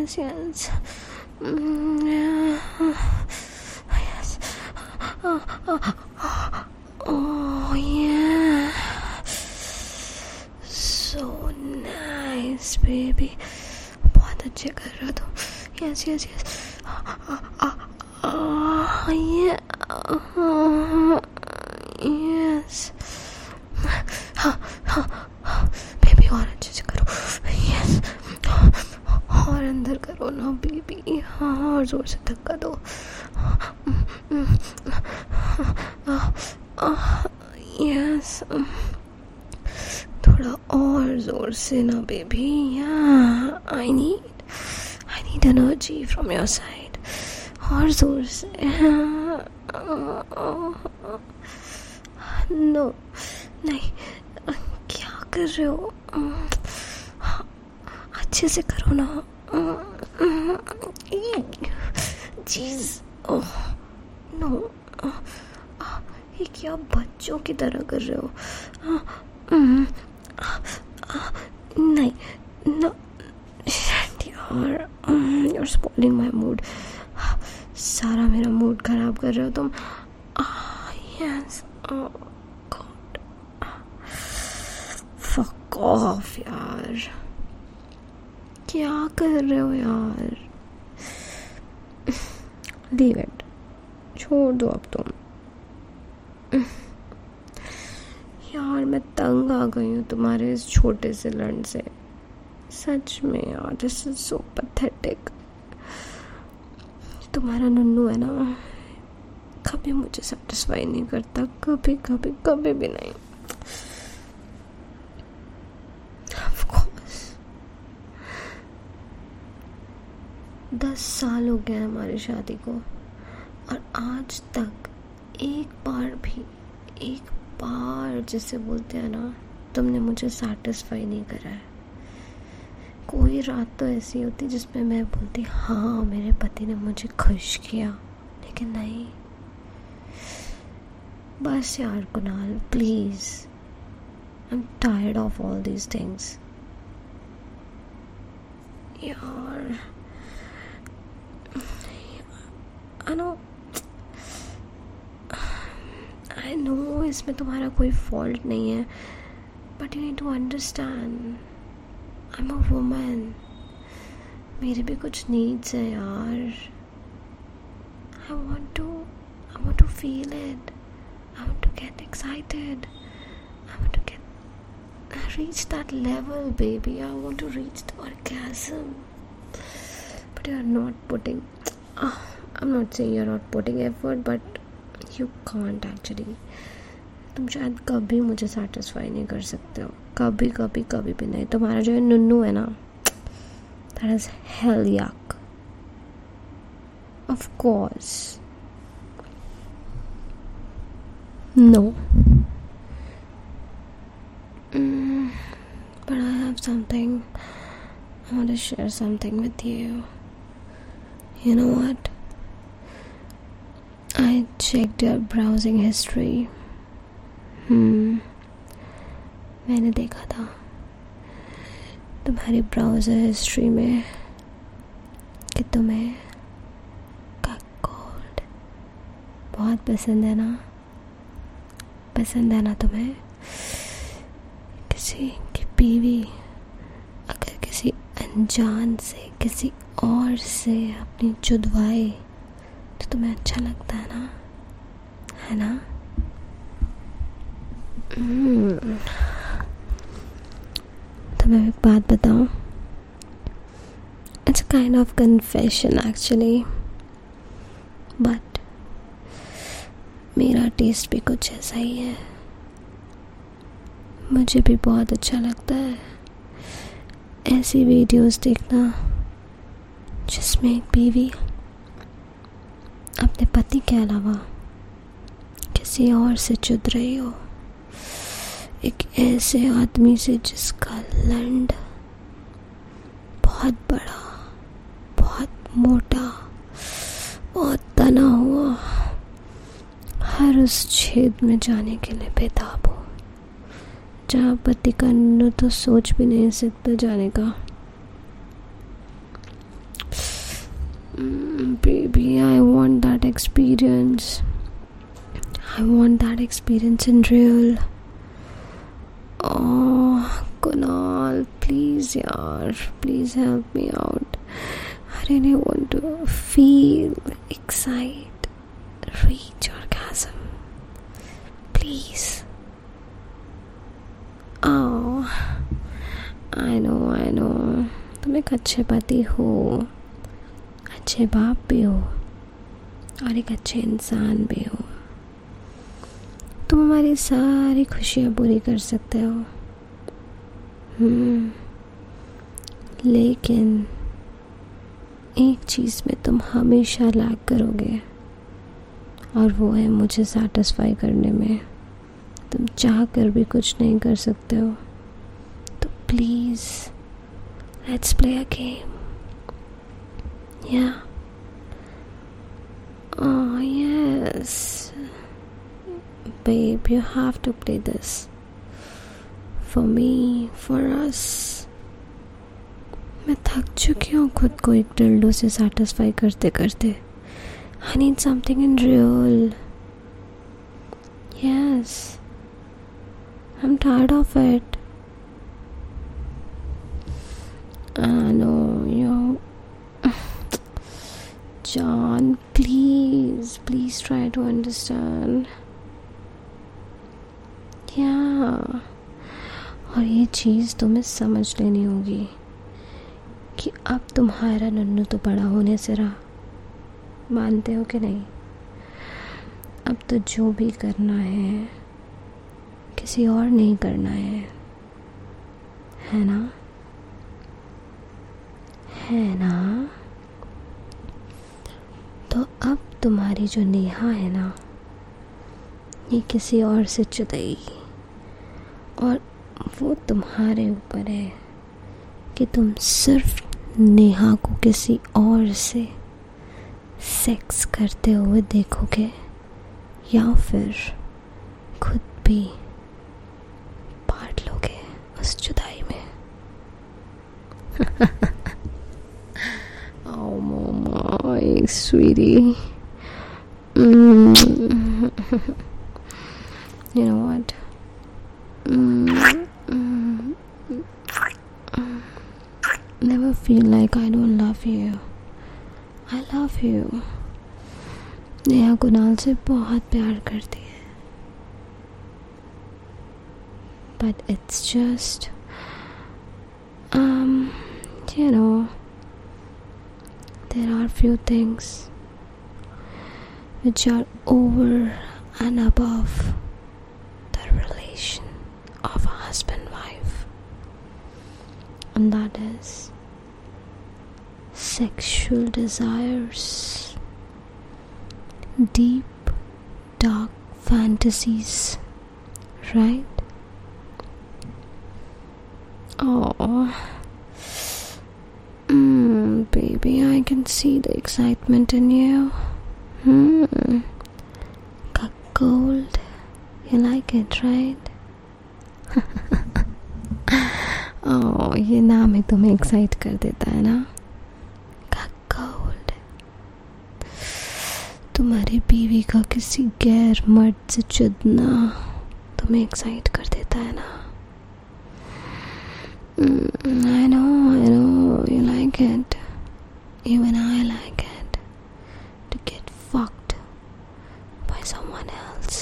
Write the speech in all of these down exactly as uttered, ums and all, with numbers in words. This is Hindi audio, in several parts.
yes, yes. Mm, yeah. Yes. Oh, oh, oh, yeah. So nice, baby. बहुत अच्छे कर रहा तुम. Yes, yes, yes. Oh, yeah. Yes. Baby और अच्छे से करो. यस. और अंदर करो ना बेबी. हाँ, और जोर से धक्का दो. यस. थोड़ा और जोर से ना baby. I need I need energy from your side. और जोर से. नो, नहीं, क्या कर रहे हो? अच्छे से करो ना. चीज. नो, ये क्या बच्चों की तरह कर रहे हो? नहीं, नो, यार, you're spoiling my mood. सारा मेरा मूड खराब कर रहे हो तुम. यस. गॉड, फक ऑफ यार. क्या कर रहे हो यार? Leave it. छोड़ दो अब तुम. यार मैं तंग आ गई हूँ तुम्हारे इस छोटे से लड़न से. सच में यार, दिस इज सो पैथेटिक. तुम्हारा नन्नू है ना, कभी मुझे सेटिस्फाई नहीं करता. कभी कभी कभी भी नहीं. Of course. दस साल हो गए हमारी शादी को, और आज तक एक बार भी, एक बार जिसे बोलते हैं ना, तुमने मुझे सेटिस्फाई नहीं करा है. कोई रात तो ऐसी होती जिसमें मैं बोलती हाँ मेरे पति ने मुझे खुश किया, लेकिन नहीं. बस यार Kunal, please. I am tired of all these things. यार आई नो आई नो इसमें तुम्हारा कोई फॉल्ट नहीं है, but you need to understand. I am a woman. मेरे भी कुछ नीड्स हैं यार. I want to I want to feel it. I want to get excited. I want to get reach that level, baby. I want to reach the orgasm. But you're not putting. Oh, I'm not saying you're not putting effort, but you can't actually. तुम शायद कभी मुझे satisfy नहीं कर सकते हो. कभी कभी कभी भी नहीं. तुम्हारा जो नन्नू है ना, that is hell yuck. Of course. No. Mm, but I have something. I want to share something with you. You know what? I checked your browsing history. Hmm. मैंने देखा था तुम्हारी ब्राउज़र हिस्ट्री में कि तुम्हें ककॉल्ड बहुत पसंद है ना. पसंद है ना तुम्हें? किसी की बीवी अगर किसी अनजान से, किसी और से अपनी जुदवाई, तो तुम्हें अच्छा लगता है ना? है ना? hmm. तो मैं एक बात बताऊं. It's kind of confession actually, but मेरा टेस्ट भी कुछ ऐसा ही है. मुझे भी बहुत अच्छा लगता है ऐसी वीडियोस देखना जिसमें एक बीवी अपने पति के अलावा किसी और से चुद रही हो. एक ऐसे आदमी से जिसका लंड बहुत बड़ा, बहुत मोटा, बहुत तना हुआ, हर उस छेद में जाने के लिए बेताब हो, जहाँ पति का नन्नू तो सोच भी नहीं सकता जाने का. Baby, I want that experience. I want that experience in real. Oh, Kunal, please, yaar, please help me out. I really want to feel, excite, reach orgasm. Please. Oh, I know, I know. तुम एक अच्छे पति हो, अच्छे बाप भी हो और एक अच्छे इंसान भी हो. तुम हमारी सारी खुशियाँ पूरी कर सकते हो. हम्म लेकिन एक चीज़ में तुम हमेशा लैग करोगे और वो है मुझे सैटिस्फाई करने में. तुम चाह कर भी कुछ नहीं कर सकते हो. तो please let's play a game. या oh yes babe, you have to play this for me, for us. मैं थक चुकी हूँ खुद को एक डिल्डो से सैटिस्फाई करते करते. I need something in real. Yes, I'm tired of it. I know you. John, please, please try to understand. Yeah. और ये चीज़ तुम्हें समझ लेनी होगी कि अब तुम्हारा नन्नू तो बड़ा होने से रहा. मानते हो कि नहीं? अब तो जो भी करना है किसी और नहीं करना है, है ना? है ना? तो अब तुम्हारी जो नेहा है ना, ये किसी और से जुदाई, और वो तुम्हारे ऊपर है कि तुम सिर्फ नेहा को किसी और से सेक्स करते हुए देखोगे या फिर खुद भी बांट लोगे उस जुदाई में. Oh mama, sweetie. Mm. You know what? Mm. Mm. Never feel like I don't love you. I love you. Neha Kunal से बहुत प्यार करती है. But it's just, um, you know, there are few things which are over and above the relation of a husband-wife, and that is sexual desires, deep, dark fantasies, right? Oh, mm, baby, I can see the excitement in you. Hmm, Cuckold, you like it, right? Oh, ये नाम ही तुम्हें एक्साइट कर देता है ना? Cuckold. तुम्हारी बीवी का किसी गैर मर्द से चुदना तुम्हें एक्साइट कर देता है ना? Mm, I know, I know, you like it. Even I like it. To get fucked by someone else.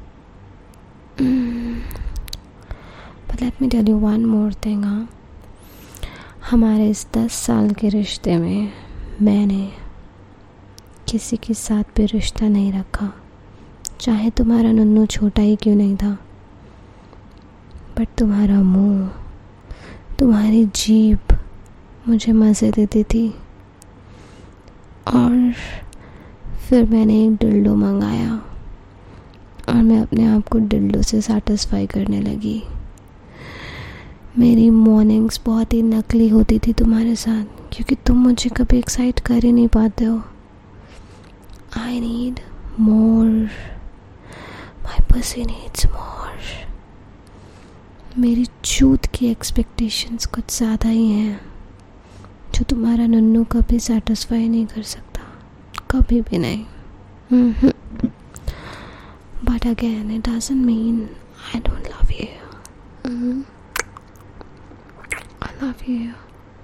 Mm. But let me tell you one more thing, हाँ. हमारे इस दस साल के रिश्ते में मैंने किसी के साथ भी रिश्ता नहीं रखा, चाहे तुम्हारा नन्नू छोटा ही क्यों नहीं था. बट तुम्हारा मुंह, तुम्हारी जीभ मुझे मज़े देती थी. और फिर मैंने एक डिल्डो मंगाया और मैं अपने आप को डिल्डो से सैटिस्फाई करने लगी. मेरी मॉर्निंग्स बहुत ही नकली होती थी तुम्हारे साथ, क्योंकि तुम मुझे कभी एक्साइट कर ही नहीं पाते हो. I need more, my pussy needs more. मेरी चूत की एक्सपेक्टेशंस कुछ ज़्यादा ही हैं, जो तुम्हारा नन्नू कभी सेटिस्फाई नहीं कर सकता. कभी भी नहीं. But again, it doesn't mean I don't love you. Mm-hmm. I love you.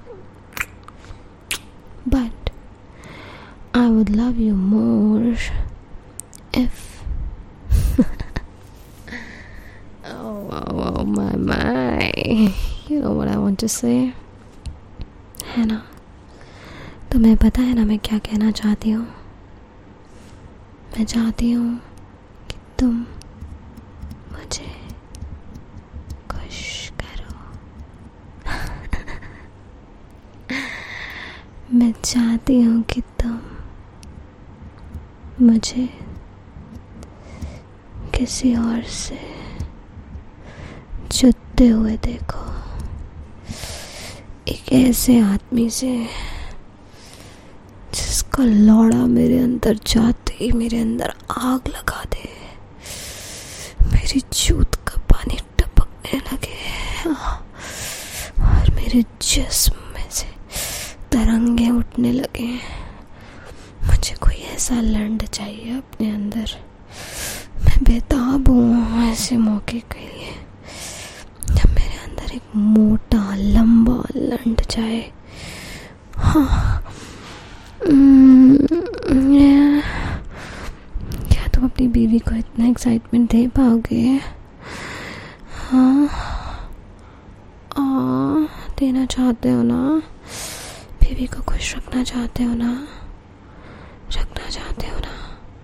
But I would love you more if oh, oh, oh my my. You know what I want to say? है ना? तुम्हें पता है ना मैं क्या कहना चाहती हूँ? मैं चाहती हूँ कि तुम मुझे खुश करो. मैं चाहती हूँ कि तुम मुझे किसी और से जुड़ते हुए देखो. एक ऐसे आदमी से जिसका लौड़ा मेरे अंदर जाते ही मेरे अंदर आग लगा दे, मेरी जूत का पानी टपकने लगे और मेरे जिस्म में से तरंगे उठने लगे. मुझे कोई ऐसा लंड चाहिए अपने अंदर. मैं बेताब हूँ ऐसे मौके के लिए जब मेरे अंदर एक मोटा लंबा लंड जाए. हाँ. क्या तुम अपनी बीवी को इतना एक्साइटमेंट दे पाओगे? हाँ. आ, देना चाहते हो ना? बीवी को खुश रखना चाहते हो ना? रखना चाहते हो ना?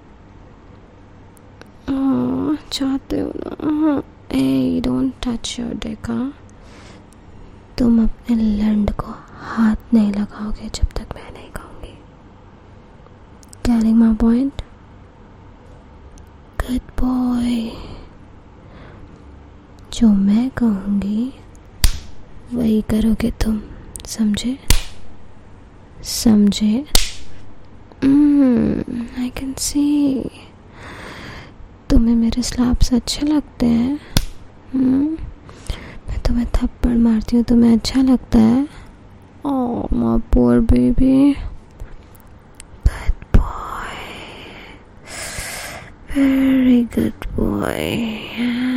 आ, चाहते हो ना? Hey, don't touch your dick. तुम अपने लंड को हाथ नहीं लगाओगे जब तक मैं नहीं कहूँगी. Getting my point? Good boy. जो मैं कहूँगी वही करोगे तुम. समझे? समझे? mm, I can see. तुम्हें मेरे स्लैप्स अच्छे लगते हैं. hmm? मैं तुम्हें थप्पड़ मारती हूँ, तुम्हें अच्छा लगता है? Oh, my poor baby. Good boy. Very good boy.